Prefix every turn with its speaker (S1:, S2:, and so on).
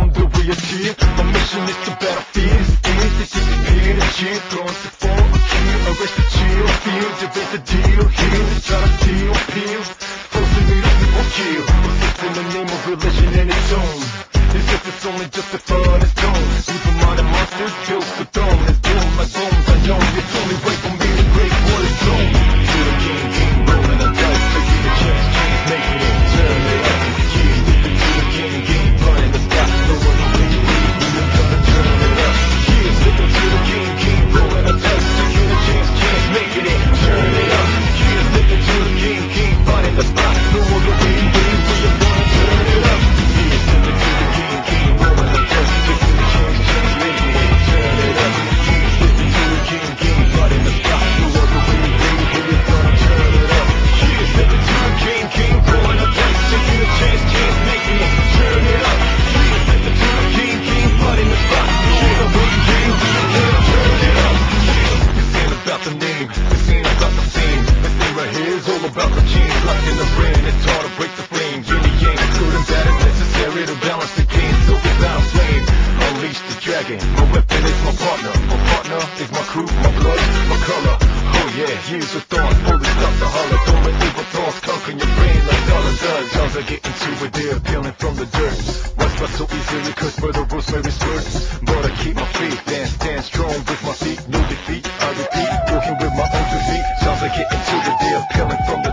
S1: we achieve. My mission is to battlefield. This is the period of cheer. Going to fall a kill. Arrest the chill. Feel to raise the deal. Here to try to steal. Peel. Forcing me to people kill. It's in the name of religion and its own. As if it's only justified on its own. Evil minded monsters built the throne. It's doom like bones. I know it's only way for me to break what is zone. To the king, rolling the dice. Taking a chance, making it. Turn it up. Yeah, listen to the king, running the sky. No one will leave me. We're gonna turn it up. Yeah, listen to the king, rolling the dice. Taking a chance, making it. Turn it up. Yeah, listen to the king, running the sky. No one will leave me. We're gonna turn it up. Yeah, listen to the king, rolling the dice. Taking a chance, making it. Turn it up. Yeah, listen to the king, running the sky. No one will leave me. We're gonna turn it up. Yeah, listen to the king, rolling the dice. Taking a chance, making it. Turn it up. Yeah, listen to the king, running the sky. Yeah, we're gonna turn it up. This ain't about the name, this ain't about the fame. This thing right here is all about the genes. Locked in the brain, it's hard to break the flame. Yin and yang, good and bad is necessary to balance the game. So without flame, unleash the dragon. My weapon is my partner is my crew, my blood, my color. Oh yeah, here's the thoughts, fully stop the holler. Don't let evil thoughts conquer your brain like dollar does. Sounds like getting to it, they're peeling from the dirt. Watch my so easily, cause for the Rosemary skirts. But I keep my faith and stand strong with my feet. No defeat, I repeat, walking with my own 2 feet. Sounds like getting to it, they're peeling from the